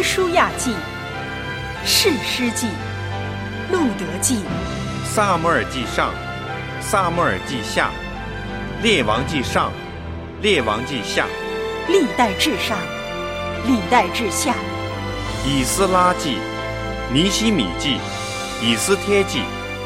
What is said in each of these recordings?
约书亚记、士师记、路得记、 撒母耳记上、撒母耳记下、列王记上、列王记下、 历代志上、历代志下、 以斯拉记、尼希米记、以斯帖记。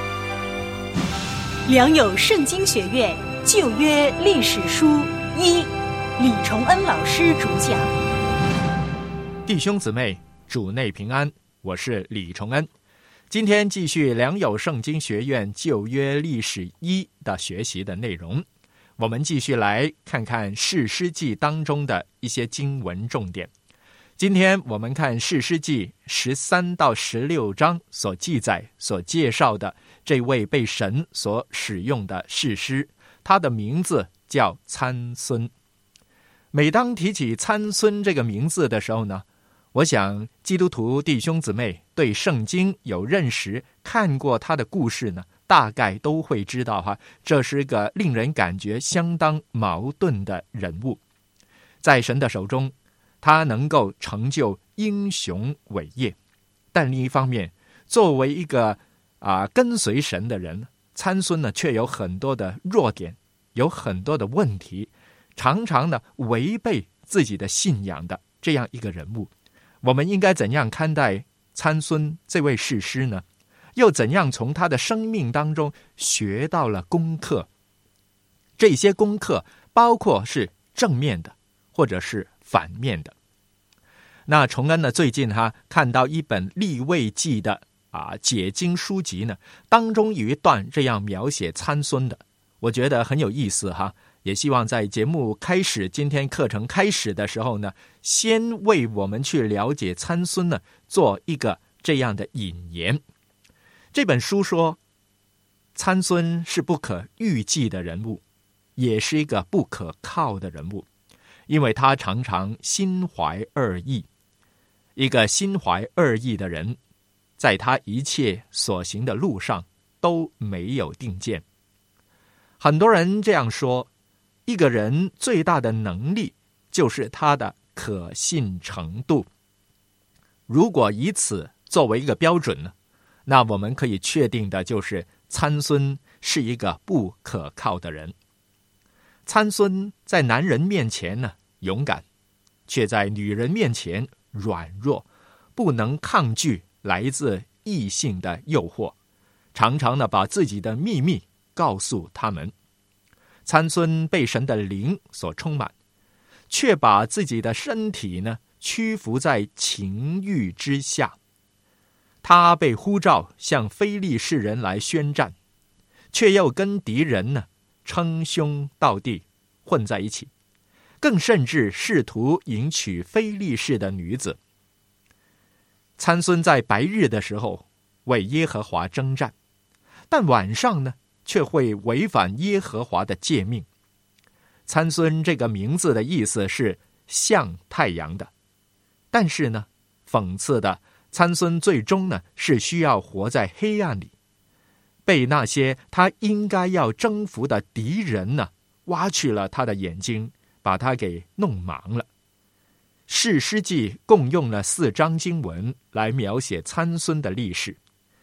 良友圣经学院旧约历史书一，李崇恩老师主讲。 弟兄姊妹，主内平安，我是李崇恩。今天继续良友圣经学院旧约历史一的学习的内容，我们继续来看看士师记当中的一些经文重点。今天我们看士师记13到16章所记载所介绍的这位被神所使用的士师，他的名字叫参孙。每当提起参孙这个名字的时候呢，我想基督徒弟兄姊妹对圣经有认识，看过他的故事呢，大概都会知道这是个令人感觉相当矛盾的人物。在神的手中，他能够成就英雄伟业，但另一方面，作为一个跟随神的人，参孙呢却有很多的弱点，有很多的问题，常常呢违背自己的信仰的这样一个人物。我们应该怎样看待参孙这位士师呢？又怎样从他的生命当中学到了功课？这些功课包括是正面的，或者是反面的。那崇恩呢，最近看到一本利未记的解经书籍呢，当中有一段这样描写参孙的，我觉得很有意思也希望在节目开始，今天课程开始的时候呢，先为我们去了解参孙呢，做一个这样的引言。这本书说，参孙是不可预计的人物，也是一个不可靠的人物，因为他常常心怀二意。一个心怀二意的人，在他一切所行的路上都没有定见。很多人这样说，一个人最大的能力就是他的可信程度。如果以此作为一个标准呢，那我们可以确定的就是参孙是一个不可靠的人。参孙在男人面前呢勇敢，却在女人面前软弱，不能抗拒来自异性的诱惑，常常呢把自己的秘密告诉他们。参孙被神的灵所充满，却把自己的身体呢屈服在情欲之下。他被呼召向非利士人来宣战，却又跟敌人呢称兄道弟，混在一起，更甚至试图迎娶非利士的女子。参孙在白日的时候为耶和华征战，但晚上呢却会违反耶和华的诫命。参孙这个名字的意思是像太阳的，但是呢，讽刺的，参孙最终呢是需要活在黑暗里，被那些他应该要征服的敌人呢挖去了他的眼睛，把他给弄盲了。士师记共用了4章经文来描写参孙的历史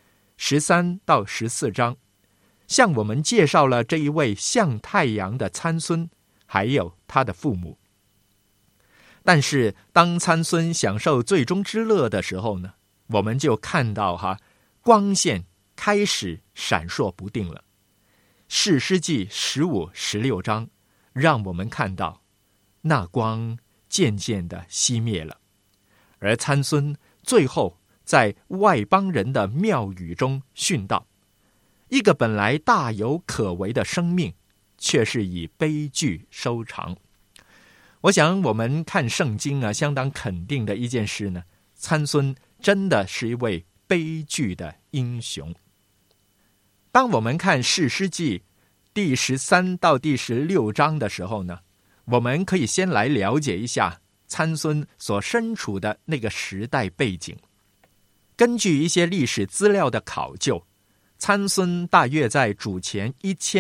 ，13到14章向我们介绍了这一位像太阳的参孙，还有他的父母。但是当参孙享受最终之乐的时候呢，我们就看到光线开始闪烁不定了。士师记15、16章让我们看到那光渐渐的熄灭了，而参孙最后在外邦人的庙宇中殉道。一个本来大有可为的生命，却是以悲剧收场。我想我们看圣经相当肯定的一件事呢，参孙真的是一位悲剧的英雄。当我们看士师记第13到第16章的时候呢，我们可以先来了解一下参孙所身处的那个时代背景。根据一些历史资料的考究，参孙大约在主前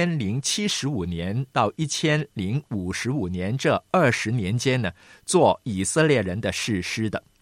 1075年到1055年这20年间呢，做以色列人的士师的。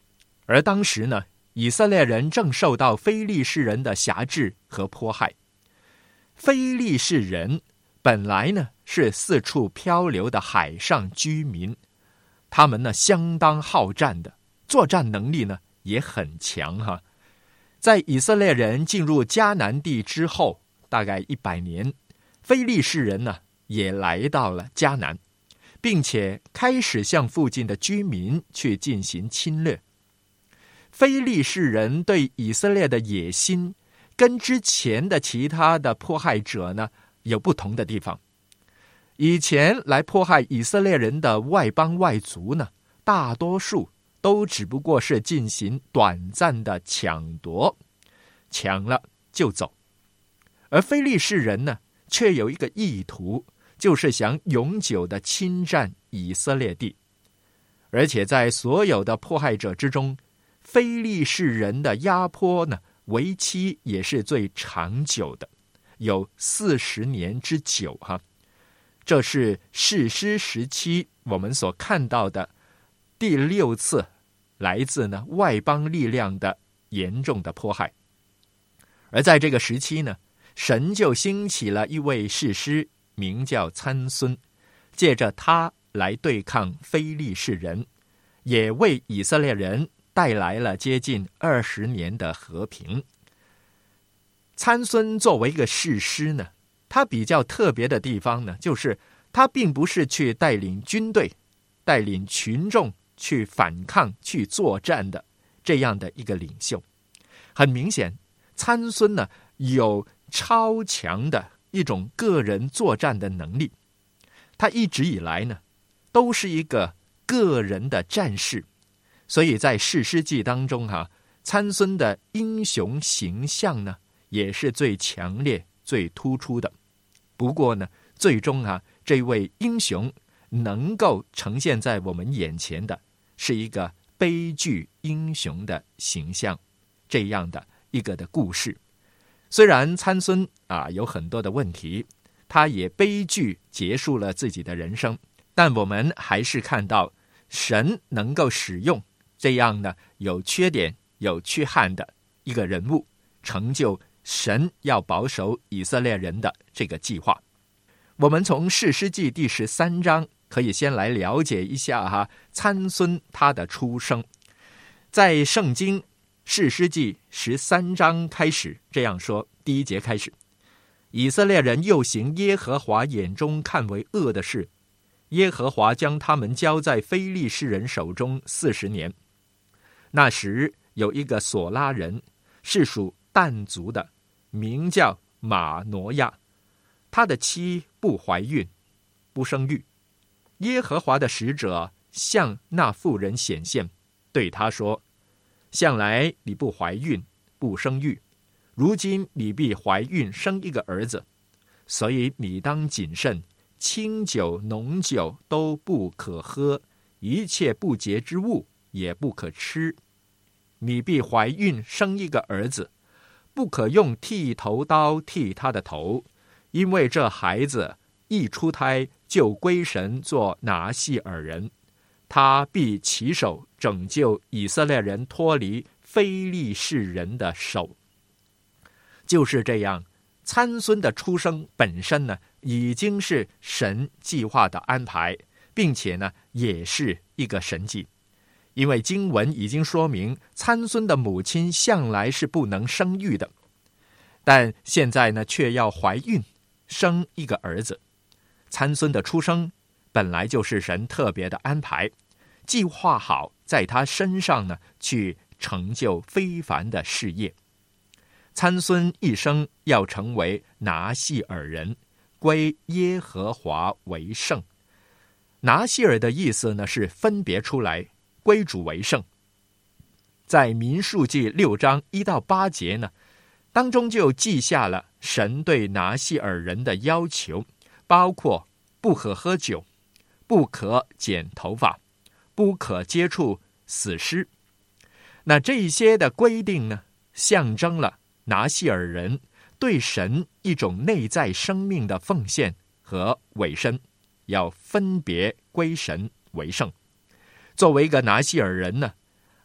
而当时呢，以色列人正受到非利士人的辖制和迫害。非利士人本来呢是四处漂流的海上居民，他们呢相当好战的，作战能力呢也很强哈。在以色列人进入迦南地之后，大概100年，非利士人呢也来到了迦南，并且开始向附近的居民去进行侵略。非利士人对以色列的野心跟之前的其他的迫害者呢有不同的地方。以前来迫害以色列人的外邦外族呢，大多数都只不过是进行短暂的抢夺，抢了就走。而非利士人呢，却有一个意图，就是想永久的侵占以色列地。而且在所有的迫害者之中，非利士人的压迫呢，为期也是最长久的，有40年之久哈。这是士师时期我们所看到的第6次来自呢外邦力量的严重的迫害。而在这个时期呢，神就兴起了一位士师，名叫参孙，借着他来对抗非利士人，也为以色列人带来了接近20年的和平。参孙作为一个士师呢，他比较特别的地方呢，就是他并不是去带领军队、带领群众去反抗、去作战的这样的一个领袖。很明显，参孙呢有超强的一种个人作战的能力，他一直以来呢都是一个个人的战士，所以在士师记当中参孙的英雄形象呢也是最强烈、最突出的。不过呢，最终这位英雄能够呈现在我们眼前的是一个悲剧英雄的形象，这样的一个的故事。虽然参孙有很多的问题，他也悲剧结束了自己的人生，但我们还是看到神能够使用这样的有缺点、有缺憾的一个人物，成就神要保守以色列人的这个计划。我们从士师记第13章可以先来了解一下参孙他的出生。在圣经士师记13章开始这样说，第1节开始，以色列人又行耶和华眼中看为恶的事，耶和华将他们交在非利士人手中40年。那时有一个索拉人，是属但族的，名叫马挪亚，他的妻不怀孕，不生育。耶和华的使者向那妇人显现，对他说，向来你不怀孕，不生育，如今你必怀孕生一个儿子，所以你当谨慎，清酒浓酒都不可喝，一切不洁之物也不可吃。你必怀孕生一个儿子，不可用剃头刀剃他的头，因为这孩子一出胎就归神做拿细耳人，他必起手拯救以色列人脱离非利士人的手。就是这样，参孙的出生本身呢，已经是神计划的安排，并且呢，也是一个神迹。因为经文已经说明，参孙的母亲向来是不能生育的，但现在呢，却要怀孕生一个儿子。参孙的出生本来就是神特别的安排，计划好在他身上呢，去成就非凡的事业。参孙一生要成为拿细耳人，归耶和华为圣。拿细耳的意思呢，是分别出来，归主为圣。在民数记6章1到8节呢，当中就记下了神对拿细耳人的要求，包括不可喝酒，不可剪头发，不可接触死尸。那这些的规定呢，象征了拿细耳人对神一种内在生命的奉献和委身，要分别归神为圣。作为一个拿细耳人呢，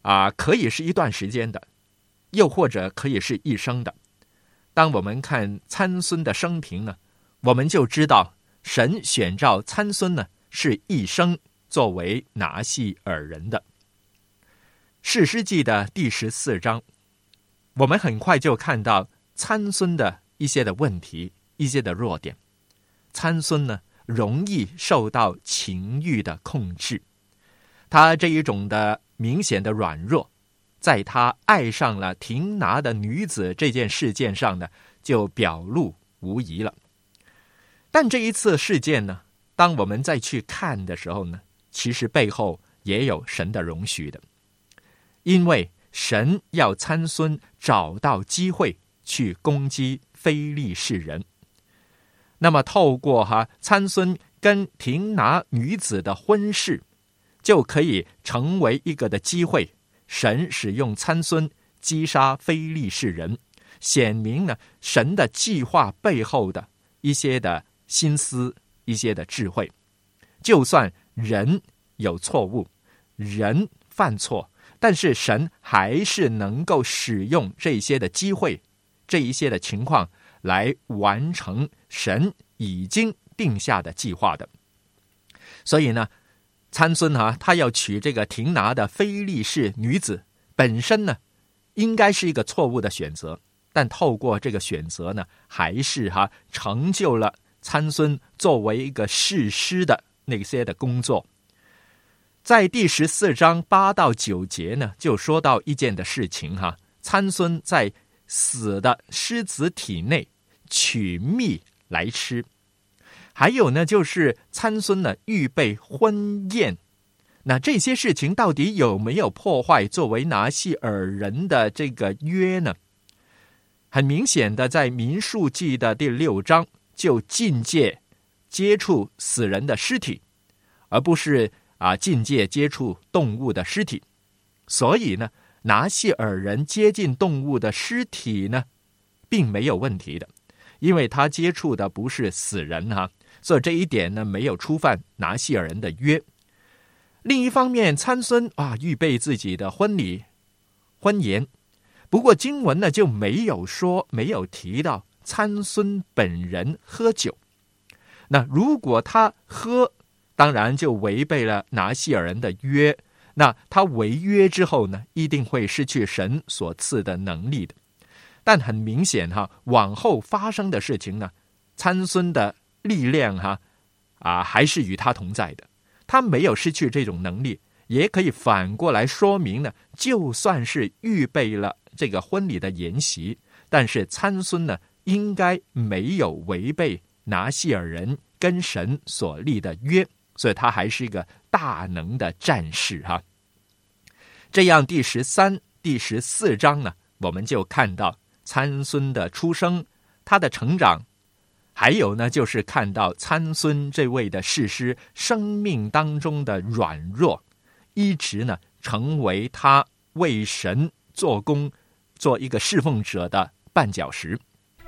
可以是一段时间的，又或者可以是一生的。当我们看参孙的生平呢，我们就知道神选召参孙呢是一生作为拿细耳人的。士师记的第14章，我们很快就看到参孙的一些的问题，一些的弱点。参孙呢容易受到情欲的控制，他这一种的明显的软弱，在他爱上了亭拿的女子这件事件上呢，就表露无遗了。但这一次事件呢，当我们再去看的时候呢，其实背后也有神的容许的，因为神要参孙找到机会去攻击非利士人。那么透过参孙跟亭拿女子的婚事，就可以成为一个的机会，神使用参孙击杀非利士人，显明呢神的计划背后的一些的心思，一些的智慧。就算人有错误，人犯错，但是神还是能够使用这些的机会，这一些的情况来完成神已经定下的计划的。所以呢，参孙他要娶这个亭拿的非利士女子，本身呢应该是一个错误的选择，但透过这个选择呢，还是成就了参孙作为一个士师的那些的工作。在第14章8到9节呢，就说到一件的事情参孙在死的狮子体内取蜜来吃。还有呢，就是参孙呢预备婚宴。那这些事情到底有没有破坏作为拿细耳人的这个约呢？很明显的，在民数记的第6章就禁戒接触死人的尸体，而不是禁戒接触动物的尸体。所以呢，拿细耳人接近动物的尸体呢，并没有问题的，因为他接触的不是死人所以这一点呢，没有触犯拿细耳人的约。另一方面，参孙预备自己的婚宴，不过经文呢就没有提到参孙本人喝酒。那如果他喝，当然就违背了拿细耳人的约，那他违约之后呢，一定会失去神所赐的能力的。但很明显往后发生的事情呢，参孙的力量还是与他同在的，他没有失去这种能力。也可以反过来说明呢，就算是预备了这个婚礼的筵席，但是参孙呢，应该没有违背拿细耳人跟神所立的约，所以他还是一个大能的战士这样第13、第14章呢，我们就看到参孙的出生，他的成长，还有呢，就是看到参孙这位的士师生命当中的软弱，一直呢成为他为神做工，做一个侍奉者的绊脚石。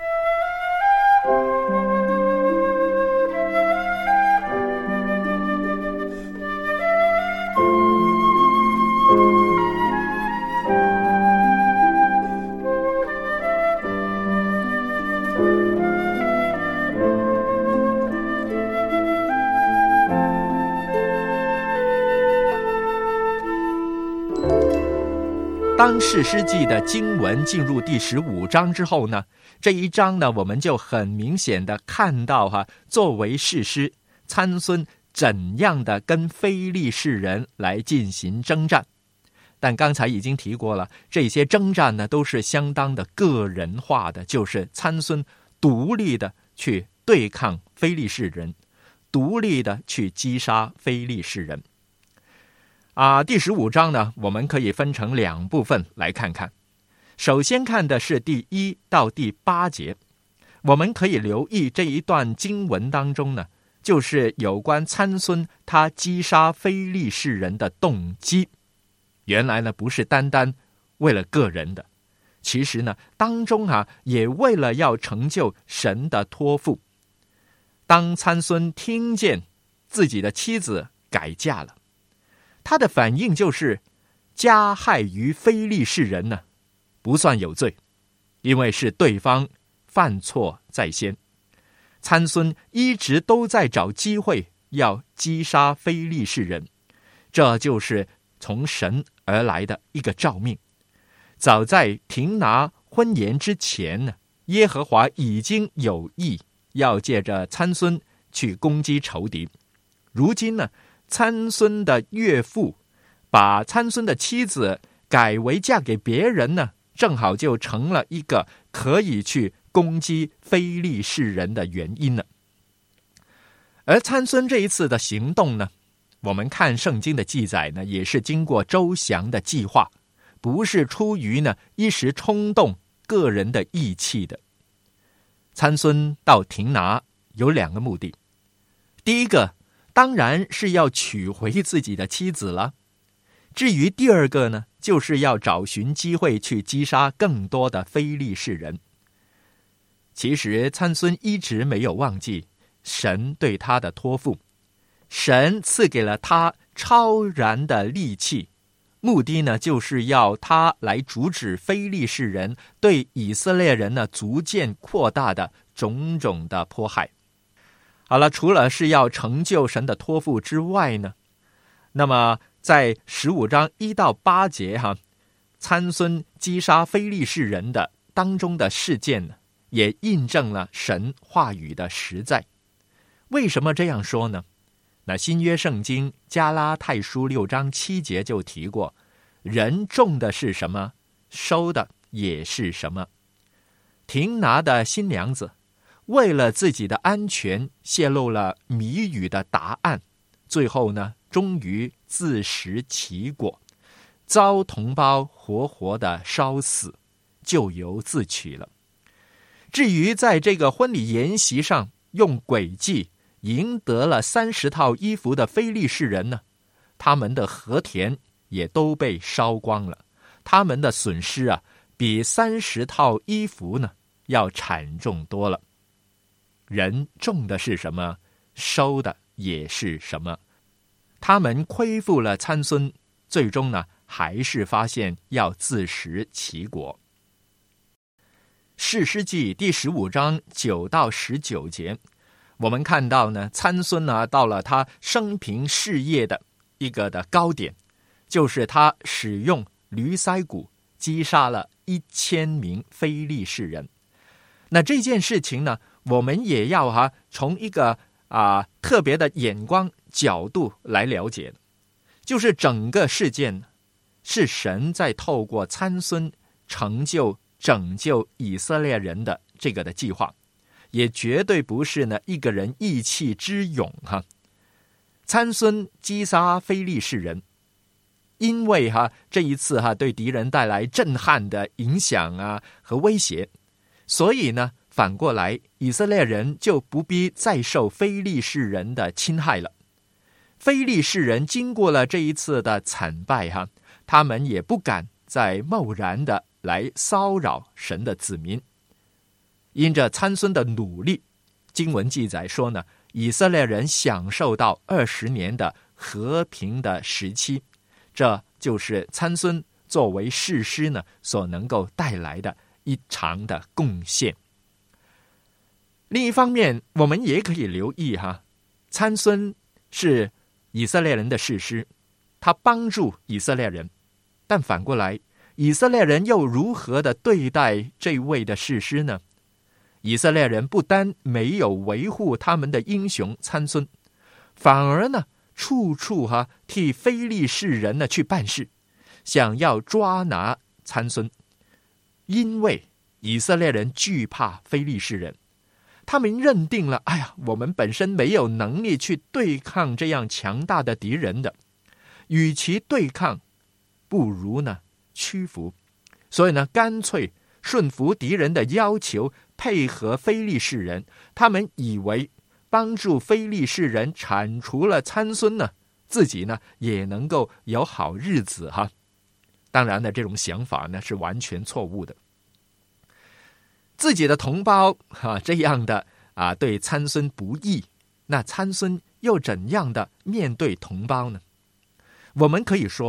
当士师记的经文进入第15章之后呢，这一章呢，我们就很明显的看到作为士师参孙怎样的跟非利士人来进行征战。但刚才已经提过了，这些征战呢都是相当的个人化的，就是参孙独立的去对抗非利士人，独立的去击杀非利士人。第15章呢，我们可以分成2部分来看看。首先看的是第1到第8节，我们可以留意这一段经文当中呢，就是有关参孙他击杀非利士人的动机。原来呢，不是单单为了个人的，其实呢，当中也为了要成就神的托付。当参孙听见自己的妻子改嫁了，他的反应就是加害于非利士人呢，不算有罪，因为是对方犯错在先。参孙一直都在找机会要击杀非利士人，这就是从神而来的一个召命。早在亭拿婚宴之前呢，耶和华已经有意要借着参孙去攻击仇敌。如今呢，参孙的岳父把参孙的妻子改为嫁给别人呢，正好就成了一个可以去攻击非利士人的原因了。而参孙这一次的行动呢，我们看圣经的记载呢，也是经过周详的计划，不是出于呢一时冲动个人的意气的。参孙到亭拿有2个目的，第一个当然是要取回自己的妻子了，至于第2个呢，就是要找寻机会去击杀更多的非利士人。其实参孙一直没有忘记神对他的托付，神赐给了他超然的力气，目的呢，就是要他来阻止非利士人对以色列人呢逐渐扩大的种种的迫害。好了，除了是要成就神的托付之外呢，那么在15章1到8节参孙击杀非利士人的当中的事件呢，也印证了神话语的实在。为什么这样说呢？那新约圣经加拉太书6章7节就提过，人种的是什么，收的也是什么。亭拿的新娘子为了自己的安全泄露了谜语的答案，最后呢，终于自食其果，遭同胞活活的烧死，咎由自取了。至于在这个婚礼筵席上用诡计赢得了30套衣服的非利士人呢，他们的禾田也都被烧光了，他们的损失比30套衣服呢要惨重多了。人种的是什么，收的也是什么。他们亏负了参孙，最终呢还是发现要自食其果。士师记第15章9到19节，我们看到呢，参孙呢到了他生平事业的一个的高点，就是他使用驴腮骨击杀了1000名非利士人。那这件事情呢，我们也要从一个特别的眼光角度来了解，就是整个事件是神在透过参孙拯救以色列人的这个的计划，也绝对不是呢一个人意气之勇参孙击杀非利士人，因为这一次对敌人带来震撼的影响和威胁，所以呢反过来以色列人就不必再受非利士人的侵害了。非利士人经过了这一次的惨败他们也不敢再贸然的来骚扰神的子民。因着参孙的努力，经文记载说呢，以色列人享受到20年的和平的时期，这就是参孙作为士师呢所能够带来的一场的贡献。另一方面，我们也可以留意参孙是以色列人的士师，他帮助以色列人，但反过来以色列人又如何的对待这位的士师呢？以色列人不单没有维护他们的英雄参孙，反而呢处处替非利士人呢去办事，想要抓拿参孙。因为以色列人惧怕非利士人，他们认定了我们本身没有能力去对抗这样强大的敌人的，与其对抗不如呢屈服，所以呢干脆顺服敌人的要求，配合非利士人。他们以为帮助非利士人铲除了参孙呢，自己呢也能够有好日子当然呢，这种想法呢是完全错误的。自己的同胞这样的对参孙不义，那参孙又怎样的面对同胞呢？我们可以说，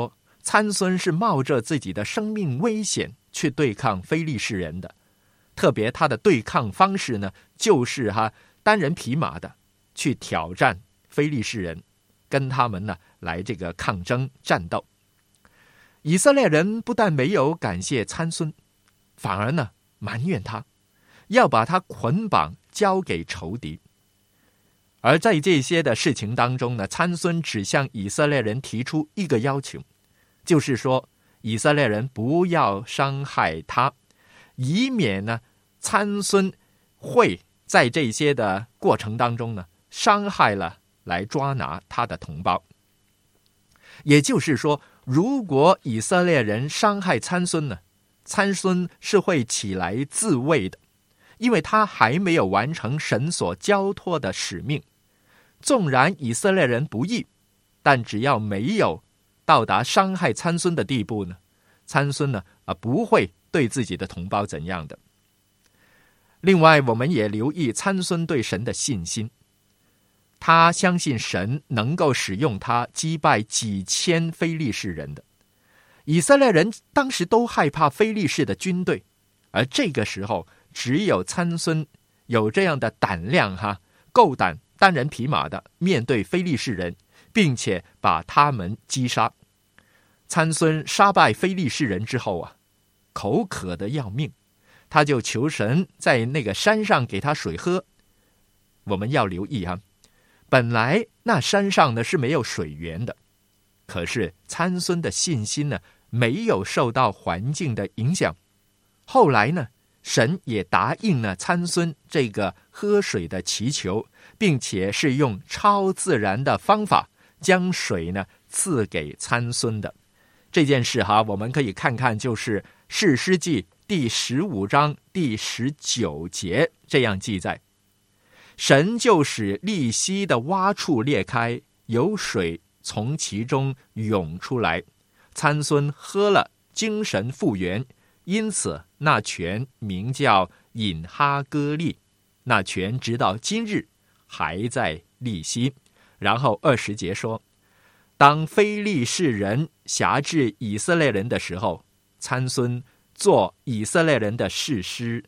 参孙是冒着自己的生命危险去对抗非利士人的，特别他的对抗方式呢，就是单人匹马的去挑战非利士人，跟他们呢来这个抗争战斗。以色列人不但没有感谢参孙，反而呢埋怨他，要把他捆绑交给仇敌。而在这些的事情当中呢，参孙只向以色列人提出一个要求，就是说以色列人不要伤害他，以免呢参孙会在这些的过程当中呢伤害了来抓拿他的同胞。也就是说，如果以色列人伤害参孙呢，参孙是会起来自卫的，因为他还没有完成神所交托的使命。纵然以色列人不义，但只要没有到达伤害参孙的地步呢，参孙呢不会对自己的同胞怎样的。另外，我们也留意参孙对神的信心，他相信神能够使用他击败几千非利士人的。以色列人当时都害怕非利士的军队，而这个时候只有参孙有这样的胆量够胆单人匹马的面对非利士人，并且把他们击杀。参孙杀败非利士人之后口渴的要命，他就求神在那个山上给他水喝。我们要留意本来那山上呢是没有水源的，可是参孙的信心呢没有受到环境的影响。后来呢，神也答应了参孙这个喝水的祈求，并且是用超自然的方法将水呢赐给参孙的。这件事我们可以看看，就是士师记第15章第19节这样记载：神就使利溪的洼处裂开，有水从其中涌出来，参孙喝了，精神复原，因此那泉名叫隐哈歌利，那泉直到今日还在利溪。然后20节说，当非利士人辖制以色列人的时候，参孙做以色列人的士师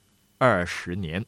20年。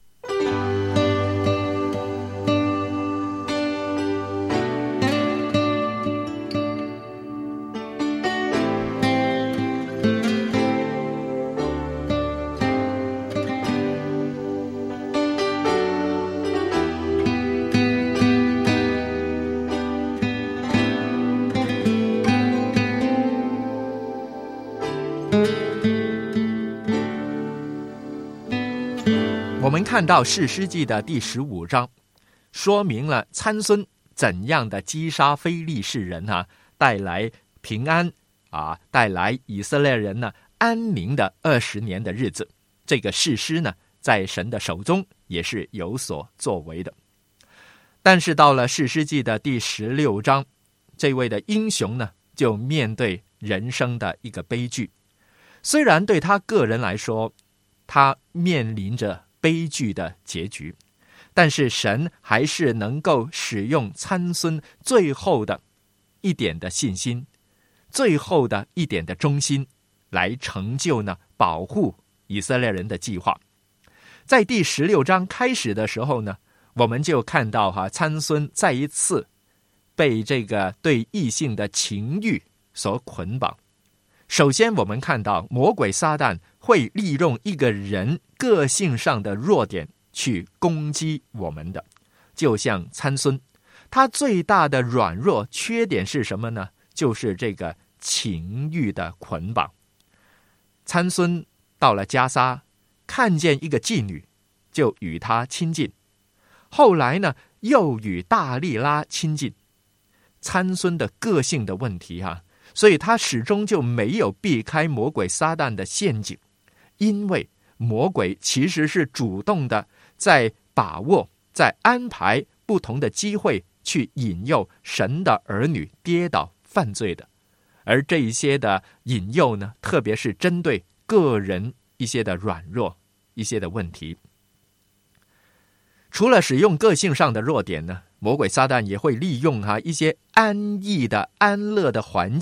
我们看到士师记的第15章，说明了参孙怎样的击杀非利士人带来平安带来以色列人呢安宁的20年的日子。这个士师呢，在神的手中也是有所作为的。但是到了士师记的第16章，这位的英雄呢，就面对人生的一个悲剧。虽然对他个人来说，他面临着悲剧的结局，但是神还是能够使用参孙最后的一点的信心，最后的一点的忠心，来成就呢保护以色列人的计划。在第16章开始的时候呢，我们就看到参孙再一次被这个对异性的情欲所捆绑。首先我们看到魔鬼撒旦会利用一个人个性上的弱点去攻击我们的，就像参孙，他最大的软弱缺点是什么呢？就是这个情欲的捆绑。参孙到了迦撒，看见一个妓女，就与她亲近，后来呢又与大利拉亲近。参孙的个性的问题所以他始终就没有避开魔鬼撒旦的陷阱，因为魔鬼其实是主动的在把握，在安排不同的机会去引诱神的儿女跌倒犯罪的。而这一些的引诱呢，特别是针对个人一些的软弱，一些的问题。除了使用个性上的弱点呢，魔鬼撒旦也会利用一些安逸的安乐的环境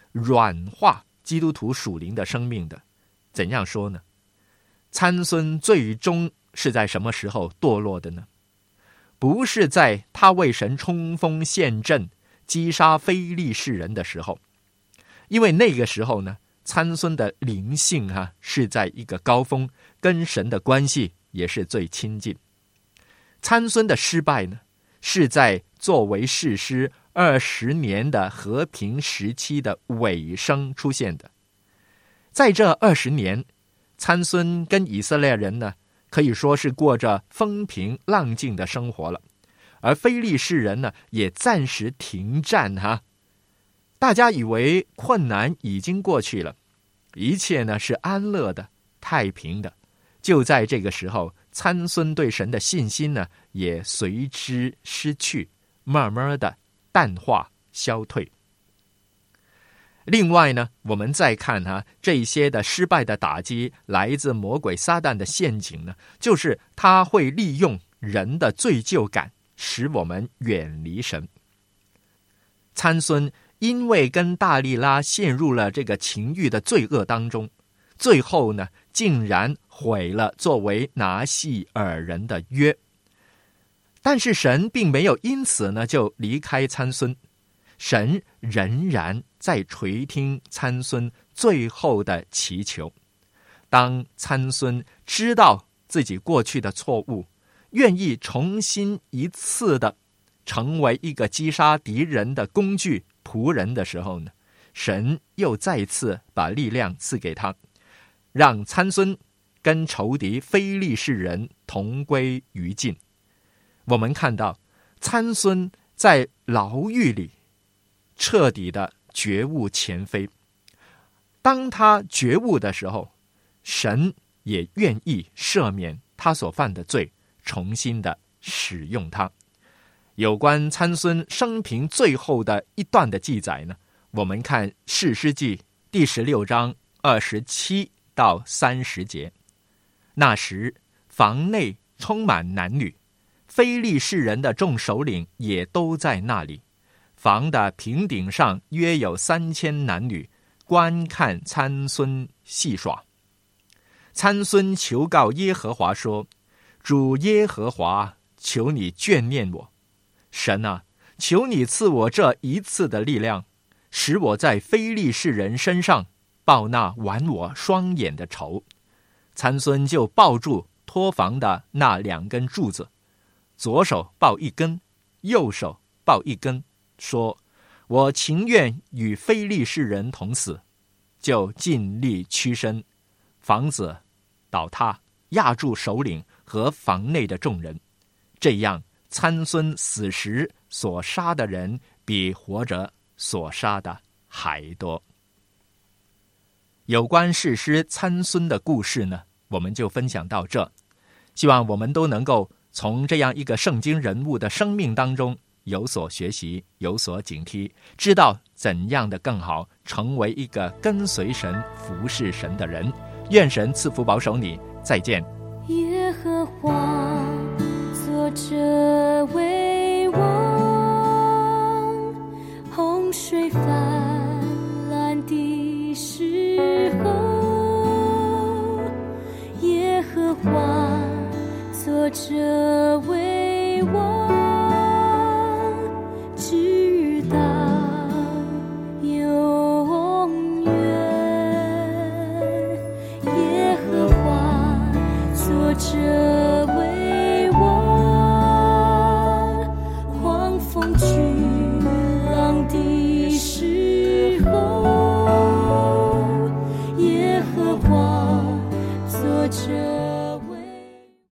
软化基督徒属灵的生命的。怎样说呢？参孙最终是在什么时候堕落的呢？不是在他为神冲锋陷阵击杀非利士人的时候，因为那个时候呢，参孙的灵性是在一个高峰，跟神的关系也是最亲近。参孙的失败呢，是在作为士师20年的和平时期的尾声出现的。在这20年，参孙跟以色列人呢，可以说是过着风平浪静的生活了，而非利士人呢，也暂时停战大家以为困难已经过去了，一切呢是安乐的、太平的。就在这个时候，参孙对神的信心呢，也随之失去，慢慢的淡化消退。另外呢，我们再看这些的失败的打击来自魔鬼撒旦的陷阱呢，就是他会利用人的罪疚感，使我们远离神。参孙因为跟大利拉陷入了这个情欲的罪恶当中，最后呢，竟然毁了作为拿细尔人的约。但是神并没有因此呢就离开参孙，神仍然在垂听参孙最后的祈求。当参孙知道自己过去的错误，愿意重新一次的成为一个击杀敌人的工具仆人的时候呢，神又再次把力量赐给他，让参孙跟仇敌非利士人同归于尽。我们看到参孙在牢狱里彻底的觉悟前非，当他觉悟的时候，神也愿意赦免他所犯的罪，重新的使用他。有关参孙生平最后的一段的记载呢，我们看士师记第16章27到30节。那时房内充满男女，非利士人的众首领也都在那里。房的平顶上约有3000男女，观看参孙戏耍。参孙求告耶和华说：主耶和华，求你眷念我。神啊，求你赐我这一次的力量，使我在非利士人身上报那剜我双眼的仇。参孙就抱住托房的那2根柱子，左手抱一根，右手抱一根，说：我情愿与非利士人同死。就尽力屈身，房子倒塌，压住首领和房内的众人。这样参孙死时所杀的人比活着所杀的还多。有关士师参孙的故事呢，我们就分享到这。希望我们都能够从这样一个圣经人物的生命当中有所学习，有所警惕，知道怎样的更好成为一个跟随神服侍神的人。愿神赐福保守你，再见。 耶和华作者为王，洪水泛滥的时候，耶和华作者为王，直到永远。耶和华作者为王，狂风去